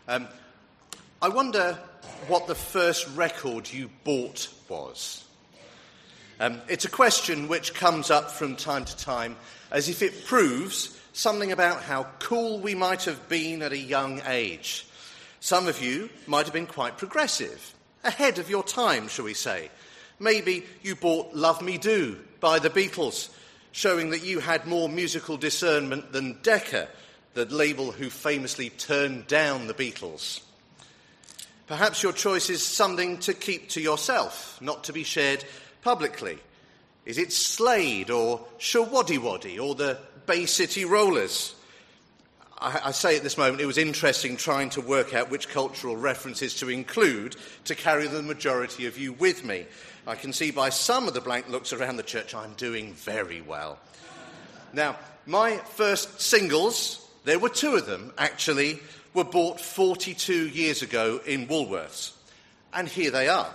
I wonder what the first record you bought was. It's a question which comes up from time to time as if it proves something about how cool we might have been at a young age. Some of you might have been quite progressive, ahead of your time, shall we say. Maybe you bought Love Me Do by the Beatles, showing that you had more musical discernment than Decca, the label who famously turned down the Beatles. Perhaps your choice is something to keep to yourself, not to be shared publicly. Is it Slade or Shawaddy or the Bay City Rollers? I say at this moment it was interesting trying to work out which cultural references to include to carry the majority of you with me. I can see by some of the blank looks around the church I'm doing very well. Now, my first singles, there were two of them actually, were bought 42 years ago in Woolworths. And here they are.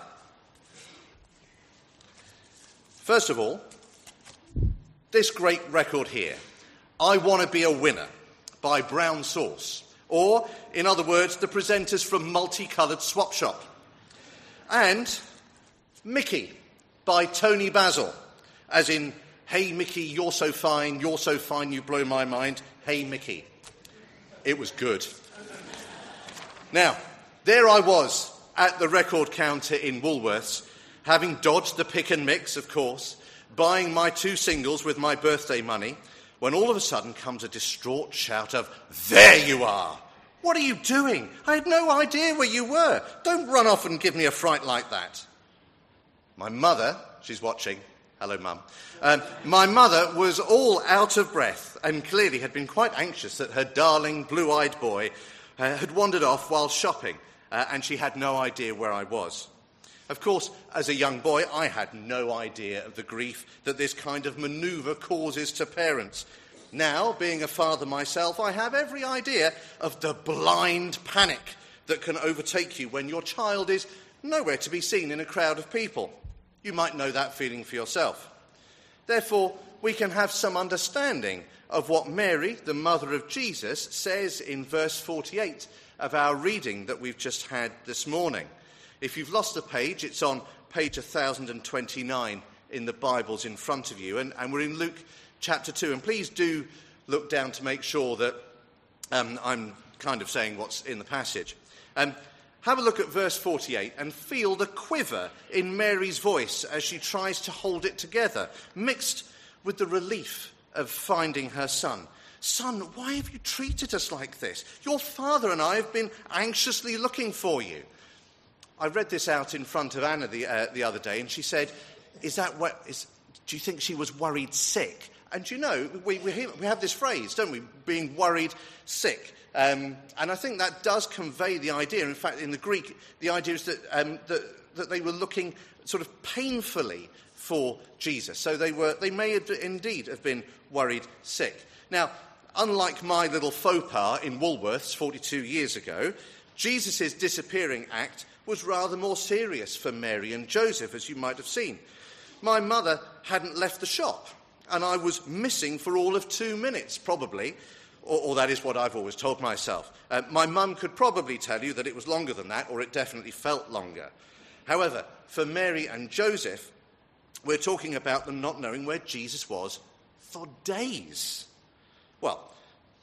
First of all, this great record here, I Want to Be a Winner, by Brown Sauce. Or, in other words, the presenters from Multicoloured Swap Shop. And Mickey, by Tony Basil, as in, hey Mickey, you're so fine, you blow my mind, hey Mickey. It was good. Now, there I was at the record counter in Woolworths, having dodged the pick and mix, of course, buying my two singles with my birthday money, when all of a sudden comes a distraught shout of, "There you are! What are you doing? I had no idea where you were. Don't run off and give me a fright like that." My mother, she's watching, hello Mum, my mother was all out of breath and clearly had been quite anxious that her darling blue-eyed boy had wandered off while shopping, and she had no idea where I was. Of course, as a young boy, I had no idea of the grief that this kind of manoeuvre causes to parents. Now, being a father myself, I have every idea of the blind panic that can overtake you when your child is nowhere to be seen in a crowd of people. You might know that feeling for yourself. Therefore, we can have some understanding of what Mary, the mother of Jesus, says in verse 48 of our reading that we've just had this morning. If you've lost a page, it's on page 1029 in the Bibles in front of you. And we're in Luke chapter 2. And please do look down to make sure that I'm kind of saying what's in the passage. Have a look at verse 48 and feel the quiver in Mary's voice as she tries to hold it together, mixed with the relief of finding her son. "Son, why have you treated us like this? Your father and I have been anxiously looking for you." I read this out in front of Anna the other day, and she said, do you think she was worried sick? And you know, we have this phrase, don't we, being worried sick. And I think that does convey the idea. In fact, in the Greek, the idea is that they were looking sort of painfully for Jesus. So they may indeed have been worried sick. Now, unlike my little faux pas in Woolworths 42 years ago, Jesus' disappearing act was rather more serious for Mary and Joseph, as you might have seen. My mother hadn't left the shop, and I was missing for all of 2 minutes, probably, or that is what I've always told myself. My mum could probably tell you that it was longer than that, or it definitely felt longer. However, for Mary and Joseph, we're talking about them not knowing where Jesus was for days. Well,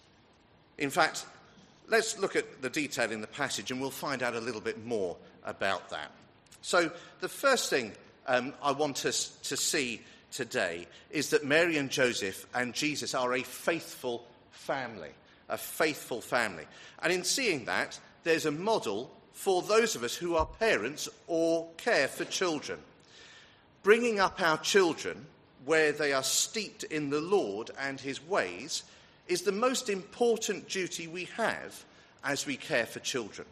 in fact, let's look at the detail in the passage and we'll find out a little bit more about that. So the first thing I want us to see today is that Mary and Joseph and Jesus are a faithful family. A faithful family. And in seeing that, there's a model for those of us who are parents or care for children. Bringing up our children where they are steeped in the Lord and his ways is the most important duty we have as we care for children.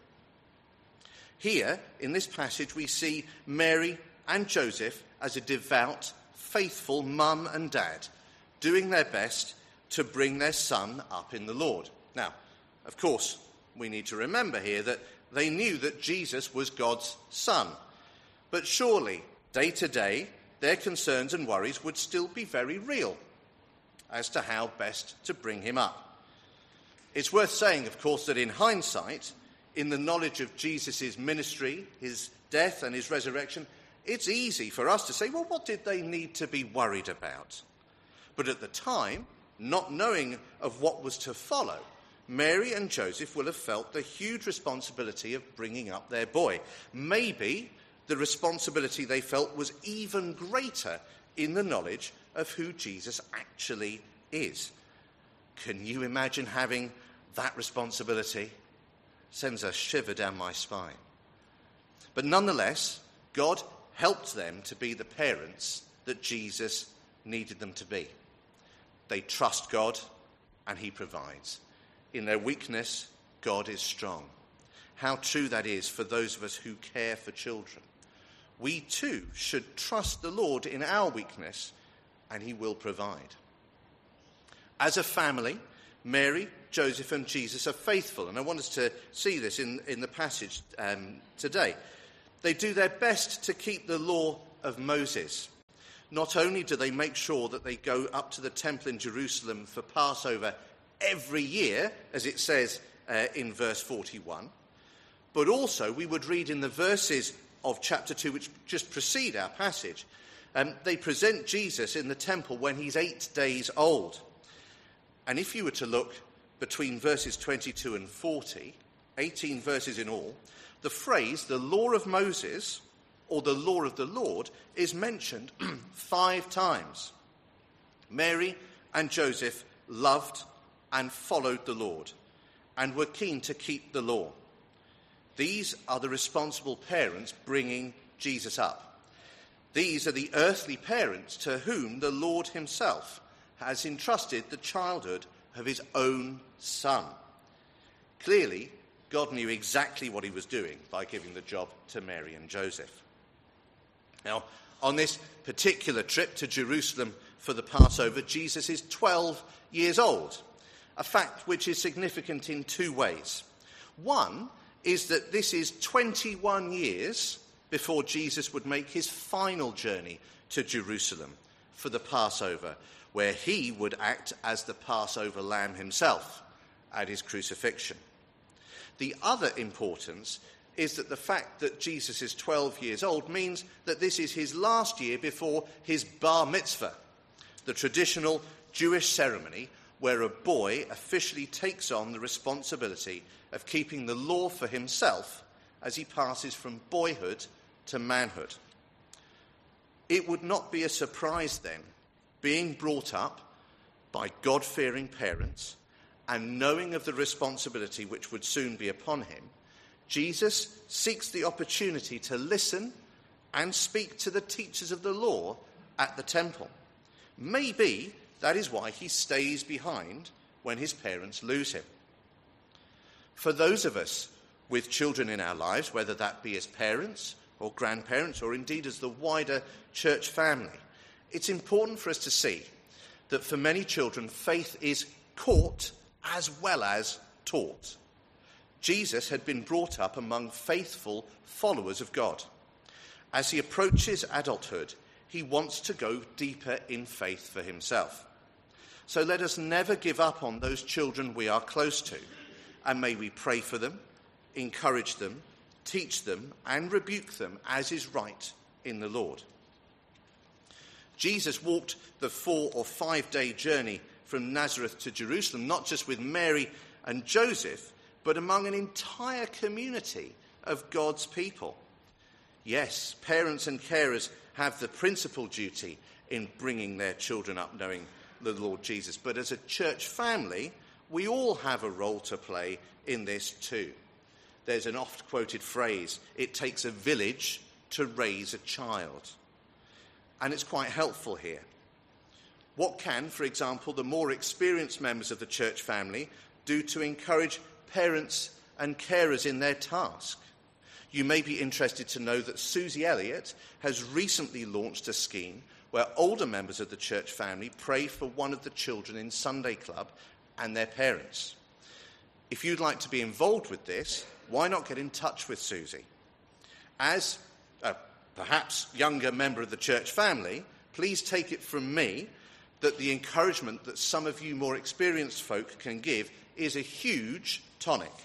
Here, in this passage, we see Mary and Joseph as a devout, faithful mum and dad, doing their best to bring their son up in the Lord. Now, of course, we need to remember here that they knew that Jesus was God's son. But surely, day to day, their concerns and worries would still be very real as to how best to bring him up. It's worth saying, of course, that in hindsight, in the knowledge of Jesus' ministry, his death and his resurrection, it's easy for us to say, well, what did they need to be worried about? But at the time, not knowing of what was to follow, Mary and Joseph will have felt the huge responsibility of bringing up their boy. Maybe the responsibility they felt was even greater in the knowledge of who Jesus actually is. Can you imagine having that responsibility? Sends a shiver down my spine. But nonetheless, God helped them to be the parents that Jesus needed them to be. They trust God and he provides. In their weakness, God is strong. How true that is for those of us who care for children. We too should trust the Lord in our weakness and he will provide. As a family, Mary, Joseph and Jesus are faithful, and I want us to see this in the passage today. They do their best to keep the law of Moses. Not only do they make sure that they go up to the temple in Jerusalem for Passover every year, as it says in verse 41, but also we would read in the verses of chapter 2 which just precede our passage, they present Jesus in the temple when he's 8 days old. And if you were to look between verses 22 and 40, 18 verses in all, the phrase, the law of Moses, or the law of the Lord, is mentioned 5 times. Mary and Joseph loved and followed the Lord and were keen to keep the law. These are the responsible parents bringing Jesus up. These are the earthly parents to whom the Lord himself has entrusted the childhood of his own son. Clearly, God knew exactly what he was doing by giving the job to Mary and Joseph. Now, on this particular trip to Jerusalem for the Passover, Jesus is 12 years old, a fact which is significant in 2 ways. One is that this is 21 years before Jesus would make his final journey to Jerusalem for the Passover, where he would act as the Passover lamb himself at his crucifixion. The other importance is that the fact that Jesus is 12 years old means that this is his last year before his bar mitzvah, the traditional Jewish ceremony where a boy officially takes on the responsibility of keeping the law for himself as he passes from boyhood to manhood. It would not be a surprise then, being brought up by God-fearing parents and knowing of the responsibility which would soon be upon him, Jesus seeks the opportunity to listen and speak to the teachers of the law at the temple. Maybe that is why he stays behind when his parents lose him. For those of us with children in our lives, whether that be as parents or grandparents or indeed as the wider church family, it's important for us to see that for many children, faith is caught as well as taught. Jesus had been brought up among faithful followers of God. As he approaches adulthood, he wants to go deeper in faith for himself. So let us never give up on those children we are close to, and may we pray for them, encourage them, teach them, and rebuke them as is right in the Lord. Jesus walked the 4 or 5 day journey from Nazareth to Jerusalem, not just with Mary and Joseph, but among an entire community of God's people. Yes, parents and carers have the principal duty in bringing their children up knowing the Lord Jesus, but as a church family, we all have a role to play in this too. There's an oft-quoted phrase, it takes a village to raise a child. And it's quite helpful here. What can, for example, the more experienced members of the church family do to encourage parents and carers in their task? You may be interested to know that Susie Elliott has recently launched a scheme where older members of the church family pray for one of the children in Sunday Club and their parents. If you'd like to be involved with this, why not get in touch with Susie? As a perhaps younger member of the church family, please take it from me that the encouragement that some of you more experienced folk can give is a huge tonic.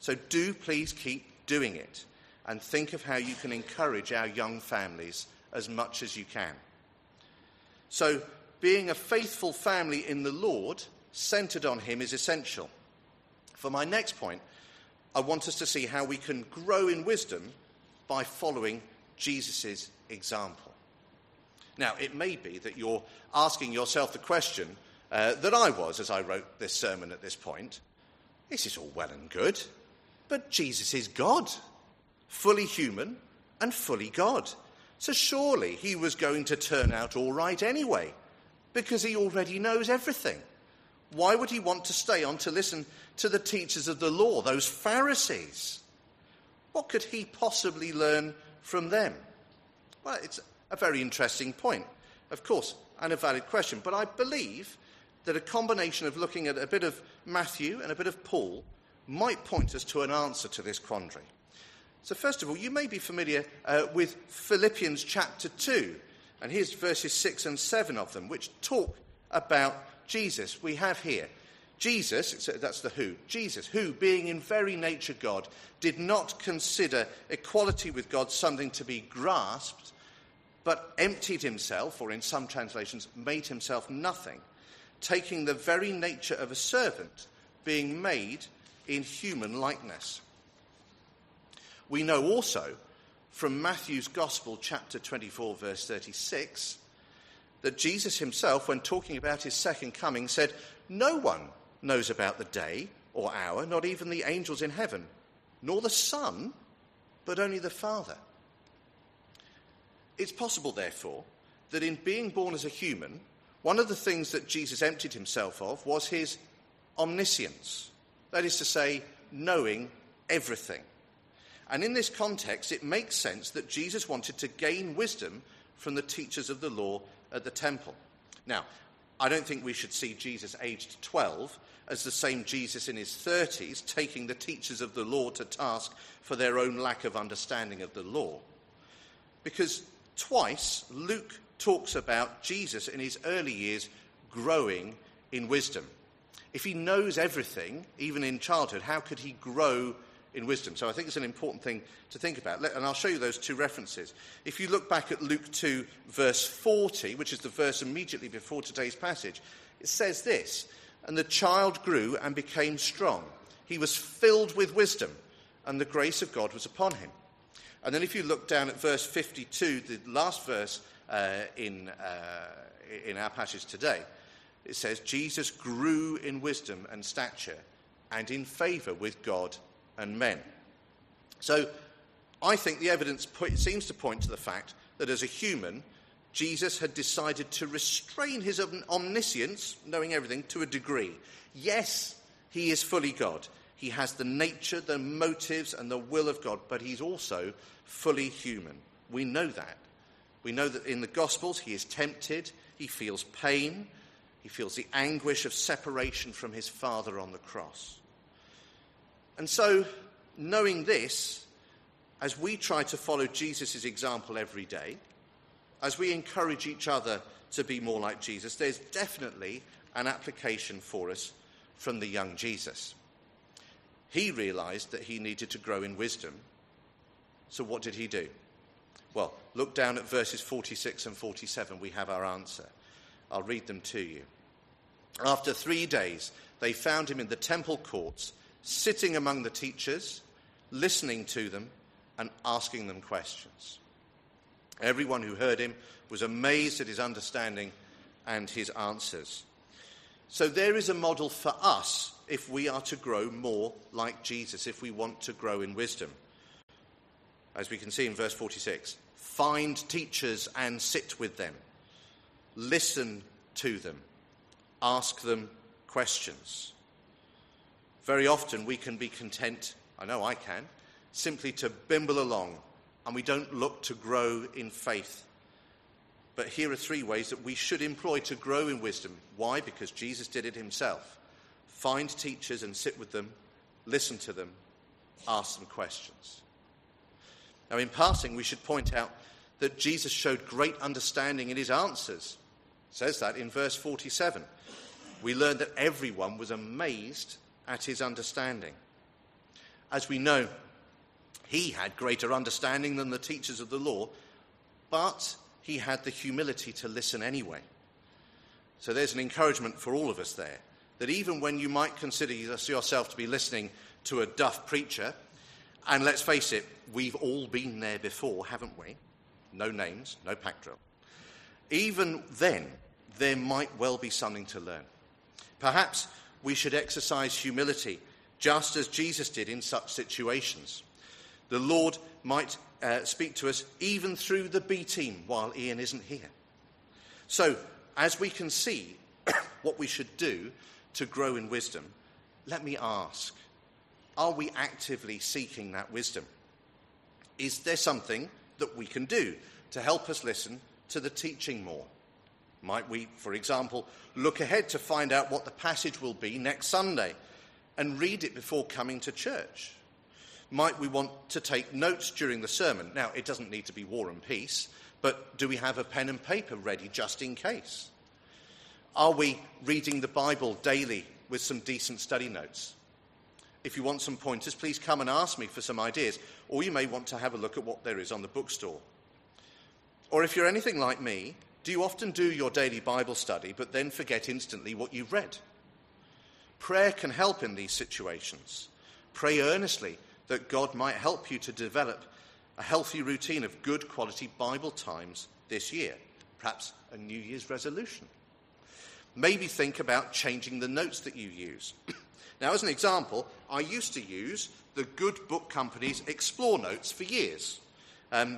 So do please keep doing it and think of how you can encourage our young families as much as you can. So being a faithful family in the Lord, centred on him, is essential. For my next point, I want us to see how we can grow in wisdom by following Jesus' example. Now, it may be that you're asking yourself the question that I was as I wrote this sermon at this point. This is all well and good, but Jesus is God, fully human and fully God. So surely he was going to turn out all right anyway, because he already knows everything. Why would he want to stay on to listen to the teachers of the law, those Pharisees? What could he possibly learn from them? Well, it's a very interesting point, of course, and a valid question. But I believe that a combination of looking at a bit of Matthew and a bit of Paul might point us to an answer to this quandary. So first of all, you may be familiar with Philippians chapter 2, and here's verses 6 and 7 of them, which talk about Jesus. We have here Jesus, that's the who. Jesus, who, being in very nature God, did not consider equality with God something to be grasped, but emptied himself, or in some translations, made himself nothing, taking the very nature of a servant, being made in human likeness. We know also from Matthew's Gospel, chapter 24, verse 36, that Jesus himself, when talking about his second coming, said, "No one knows about the day or hour, not even the angels in heaven, nor the Son, but only the Father." It's possible, therefore, that in being born as a human, one of the things that Jesus emptied himself of was his omniscience. That is to say, knowing everything. And in this context, it makes sense that Jesus wanted to gain wisdom from the teachers of the law at the temple. Now, I don't think we should see Jesus aged 12 as the same Jesus in his 30s, taking the teachers of the law to task for their own lack of understanding of the law. Because twice Luke talks about Jesus in his early years growing in wisdom. If he knows everything, even in childhood, how could he grow in wisdom? So I think it's an important thing to think about. And I'll show you those two references. If you look back at Luke 2, verse 40, which is the verse immediately before today's passage, it says this, "And the child grew and became strong. He was filled with wisdom, and the grace of God was upon him." And then if you look down at verse 52, the last verse in our passage today, it says, "Jesus grew in wisdom and stature and in favour with God and men." So I think the evidence seems to point to the fact that as a human, Jesus had decided to restrain his omniscience, knowing everything, to a degree. Yes, he is fully God. He has the nature, the motives, and the will of God, but he's also fully human. We know that. We know that in the Gospels he is tempted, he feels pain, he feels the anguish of separation from his Father on the cross. And so, knowing this, as we try to follow Jesus' example every day, as we encourage each other to be more like Jesus, there's definitely an application for us from the young Jesus. He realised that he needed to grow in wisdom. So what did he do? Well, look down at verses 46 and 47. We have our answer. I'll read them to you. "After 3 days, they found him in the temple courts, sitting among the teachers, listening to them and asking them questions. Everyone who heard him was amazed at his understanding and his answers." So there is a model for us if we are to grow more like Jesus, if we want to grow in wisdom. As we can see in verse 46, find teachers and sit with them. Listen to them. Ask them questions. Very often we can be content, I know I can, simply to bimble along, and we don't look to grow in faith. But here are 3 ways that we should employ to grow in wisdom. Why? Because Jesus did it himself. Find teachers and sit with them, listen to them, ask them questions. Now, in passing, we should point out that Jesus showed great understanding in his answers. It says that in verse 47. We learn that everyone was amazed at his understanding. As we know, he had greater understanding than the teachers of the law, but he had the humility to listen anyway. So there's an encouragement for all of us there, that even when you might consider yourself to be listening to a duff preacher, and let's face it, we've all been there before, haven't we? No names, no pack drill. Even then, there might well be something to learn. Perhaps we should exercise humility, just as Jesus did in such situations. The Lord might speak to us even through the B team while Ian isn't here. So, as we can see what we should do to grow in wisdom, let me ask, are we actively seeking that wisdom? Is there something that we can do to help us listen to the teaching more? Might we, for example, look ahead to find out what the passage will be next Sunday and read it before coming to church? Might we want to take notes during the sermon? Now, it doesn't need to be War and Peace, but do we have a pen and paper ready just in case? Are we reading the Bible daily with some decent study notes? If you want some pointers, please come and ask me for some ideas, or you may want to have a look at what there is on the bookstore. Or if you're anything like me, do you often do your daily Bible study but then forget instantly what you've read? Prayer can help in these situations. Pray earnestly that God might help you to develop a healthy routine of good quality Bible times this year, perhaps a New Year's resolution. Maybe think about changing the notes that you use. Now, as an example, I used to use the Good Book Company's Explore Notes for years. But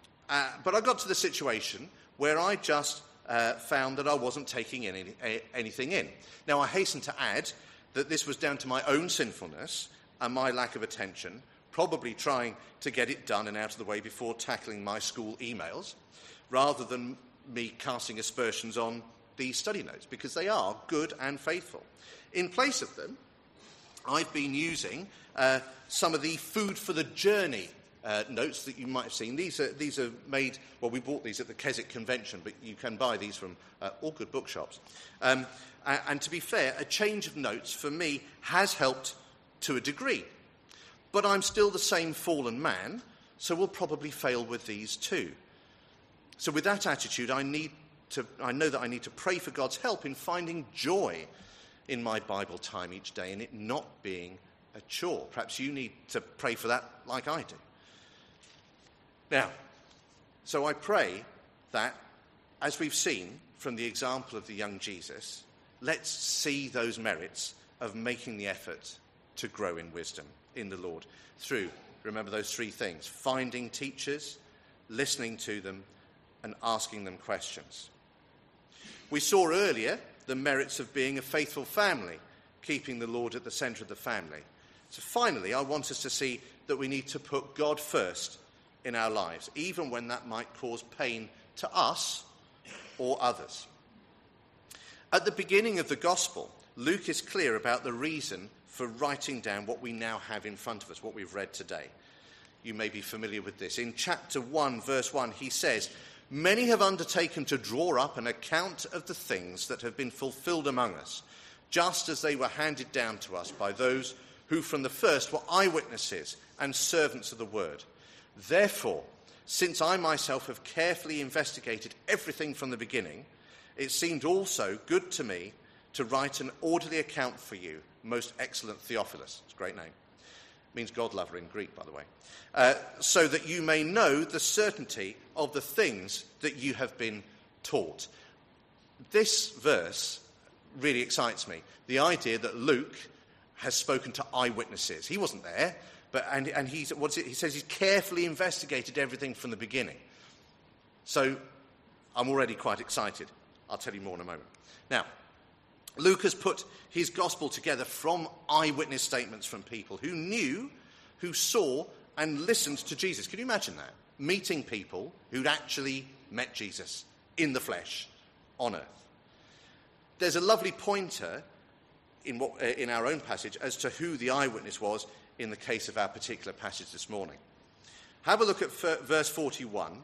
I got to the situation where I just found that I wasn't taking anything in. Now, I hasten to add that this was down to my own sinfulness and my lack of attention, probably trying to get it done and out of the way before tackling my school emails, rather than me casting aspersions on these study notes, because they are good and faithful. In place of them, I've been using some of the Food for the Journey notes that you might have seen. These are made, well, we bought these at the Keswick Convention, but you can buy these from all good bookshops. And to be fair, a change of notes for me has helped to a degree. But I'm still the same fallen man, so we'll probably fail with these too. So with that attitude, I know that I need to pray for God's help in finding joy in my Bible time each day and it not being a chore. Perhaps you need to pray for that like I do. Now, so I pray that, as we've seen from the example of the young Jesus, let's see those merits of making the effort to grow in wisdom in the Lord through, remember those three things: finding teachers, listening to them, and asking them questions. We saw earlier the merits of being a faithful family, keeping the Lord at the centre of the family. So finally, I want us to see that we need to put God first in our lives, even when that might cause pain to us or others. At the beginning of the Gospel, Luke is clear about the reason for writing down what we now have in front of us, what we've read today. You may be familiar with this. In chapter 1, verse 1, he says, "Many have undertaken to draw up an account of the things that have been fulfilled among us, just as they were handed down to us by those who from the first were eyewitnesses and servants of the word. Therefore, since I myself have carefully investigated everything from the beginning, it seemed also good to me to write an orderly account for you, most excellent Theophilus." It's a great name. It means God lover in Greek, by the way. "So that you may know the certainty of the things that you have been taught." This verse really excites me. The idea that Luke has spoken to eyewitnesses. He wasn't there, but he says he's carefully investigated everything from the beginning. So I'm already quite excited. I'll tell you more in a moment. Now, Luke has put his gospel together from eyewitness statements from people who knew, who saw, and listened to Jesus. Can you imagine that? Meeting people who'd actually met Jesus in the flesh on earth. There's a lovely pointer in our own passage as to who the eyewitness was in the case of our particular passage this morning. Have a look at verse 51,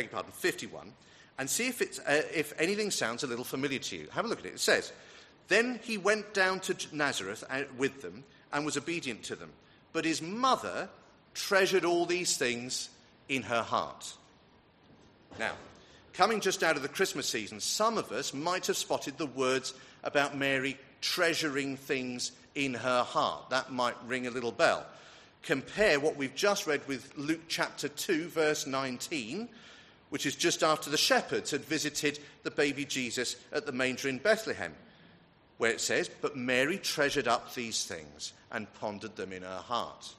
and see if anything sounds a little familiar to you. Have a look at it. It says, "Then he went down to Nazareth with them and was obedient to them, but his mother treasured all these things in her heart. Now, coming just out of the Christmas season, some of us might have spotted the words about Mary treasuring things in her heart. That might ring a little bell. Compare what we've just read with Luke chapter 2, verse 19, which is just after the shepherds had visited the baby Jesus at the manger in Bethlehem, where it says, "But Mary treasured up these things and pondered them in her heart."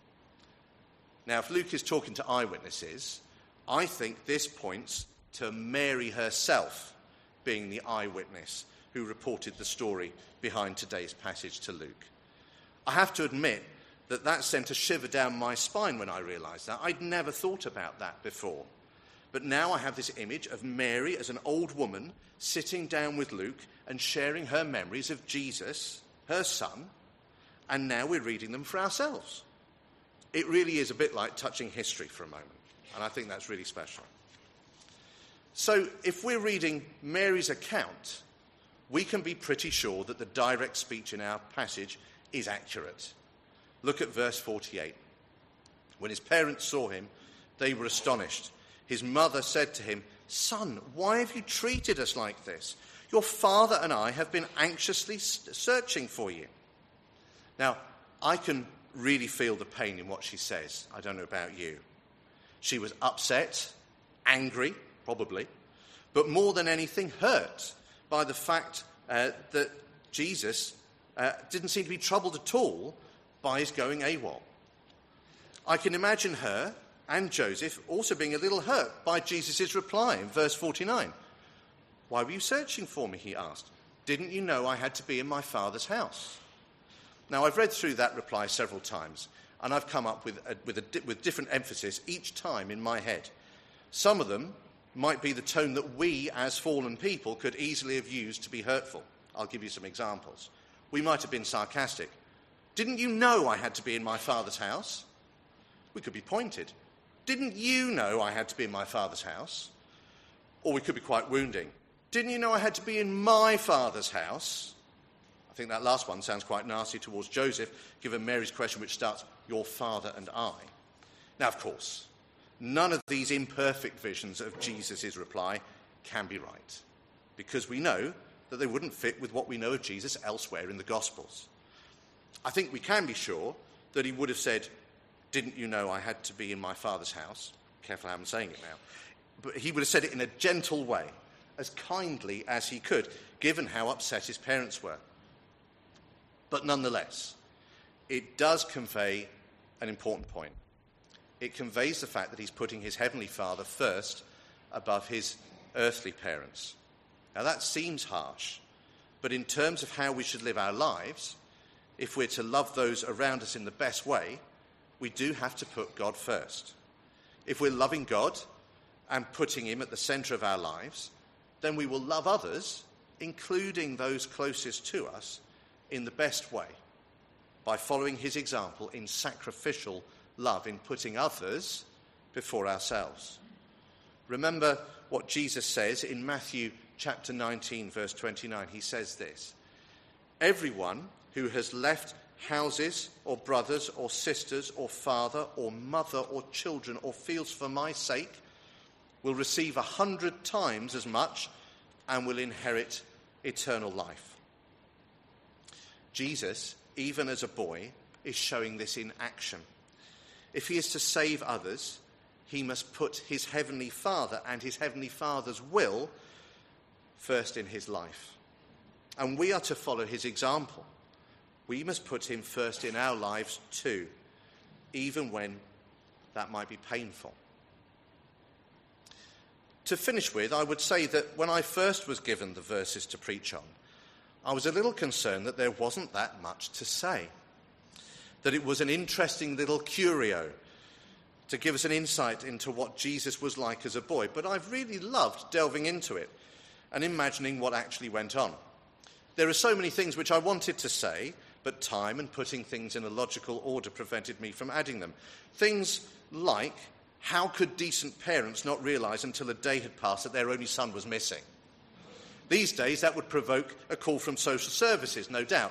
Now, if Luke is talking to eyewitnesses, I think this points to Mary herself being the eyewitness who reported the story behind today's passage to Luke. I have to admit that sent a shiver down my spine when I realised that. I'd never thought about that before. But now I have this image of Mary as an old woman sitting down with Luke and sharing her memories of Jesus, her son, and now we're reading them for ourselves. It really is a bit like touching history for a moment, and I think that's really special. So if we're reading Mary's account, we can be pretty sure that the direct speech in our passage is accurate. Look at verse 48. When his parents saw him, they were astonished. His mother said to him, "Son, why have you treated us like this? Your father and I have been anxiously searching for you." Now, I can really feel the pain in what she says. I don't know about you. She was upset, angry, probably, but more than anything, hurt by the fact that Jesus didn't seem to be troubled at all by his going AWOL. I can imagine her and Joseph also being a little hurt by Jesus' reply in verse 49. "Why were you searching for me?" he asked. "Didn't you know I had to be in my father's house?" Now, I've read through that reply several times, and I've come up with different emphasis each time in my head. Some of them might be the tone that we, as fallen people, could easily have used to be hurtful. I'll give you some examples. We might have been sarcastic. "Didn't you know I had to be in my father's house?" We could be pointed. "Didn't you know I had to be in my father's house?" Or we could be quite wounding. "Didn't you know I had to be in my father's house?" I think that last one sounds quite nasty towards Joseph, given Mary's question, which starts, "Your father and I." Now, of course, none of these imperfect visions of Jesus' reply can be right, because we know that they wouldn't fit with what we know of Jesus elsewhere in the Gospels. I think we can be sure that he would have said, "Didn't you know I had to be in my father's house?" Careful how I'm saying it now. But he would have said it in a gentle way, as kindly as he could, given how upset his parents were. But nonetheless, it does convey an important point. It conveys the fact that he's putting his heavenly Father first above his earthly parents. Now that seems harsh, but in terms of how we should live our lives, if we're to love those around us in the best way, we do have to put God first. If we're loving God and putting him at the centre of our lives, then we will love others, including those closest to us, in the best way, by following his example in sacrificial love, in putting others before ourselves. Remember what Jesus says in Matthew chapter 19, verse 29. He says this, "Everyone who has left houses or brothers or sisters or father or mother or children or fields for my sake will receive 100 times as much and will inherit eternal life." Jesus, even as a boy, is showing this in action. If he is to save others, he must put his heavenly Father and his heavenly Father's will first in his life. And we are to follow his example. We must put him first in our lives too, even when that might be painful. To finish with, I would say that when I first was given the verses to preach on, I was a little concerned that there wasn't that much to say, that it was an interesting little curio to give us an insight into what Jesus was like as a boy. But I've really loved delving into it and imagining what actually went on. There are so many things which I wanted to say, but time and putting things in a logical order prevented me from adding them. Things like, how could decent parents not realise until a day had passed that their only son was missing? These days, that would provoke a call from social services, no doubt.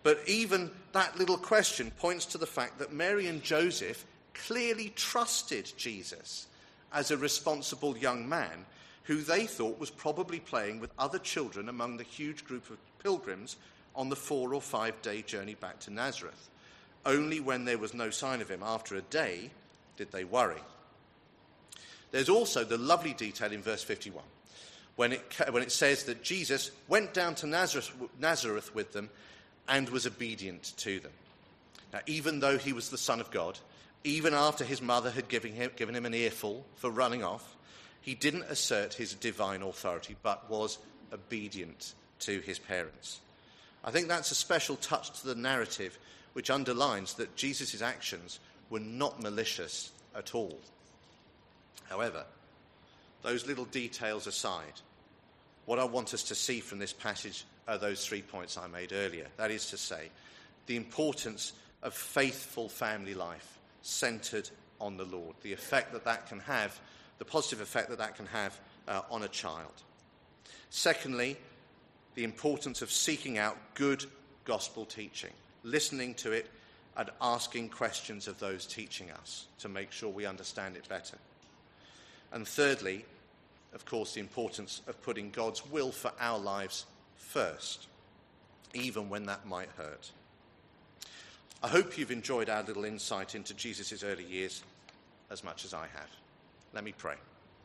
But even that little question points to the fact that Mary and Joseph clearly trusted Jesus as a responsible young man who they thought was probably playing with other children among the huge group of pilgrims on the 4 or 5 day journey back to Nazareth. Only when there was no sign of him after a day did they worry. There's also the lovely detail in verse 51 when it says that Jesus went down to Nazareth with them and was obedient to them. Now, even though he was the Son of God, even after his mother had given him an earful for running off, he didn't assert his divine authority, but was obedient to his parents. I think that's a special touch to the narrative which underlines that Jesus' actions were not malicious at all. However, those little details aside, what I want us to see from this passage are those 3 points I made earlier. That is to say, the importance of faithful family life centred on the Lord, the effect that can have, the positive effect that can have on a child. Secondly, the importance of seeking out good gospel teaching, listening to it and asking questions of those teaching us to make sure we understand it better. And thirdly, of course, the importance of putting God's will for our lives first, even when that might hurt. I hope you've enjoyed our little insight into Jesus' early years as much as I have. Let me pray.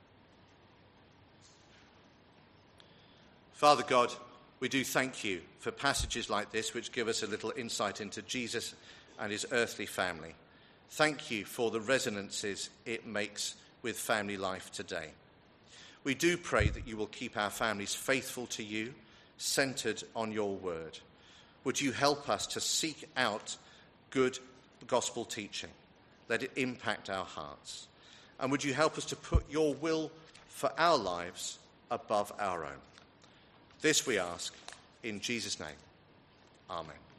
Father God, we do thank you for passages like this which give us a little insight into Jesus and his earthly family. Thank you for the resonances it makes with family life today. We do pray that you will keep our families faithful to you, centred on your word. Would you help us to seek out good gospel teaching? Let it impact our hearts. And would you help us to put your will for our lives above our own? This we ask in Jesus' name. Amen.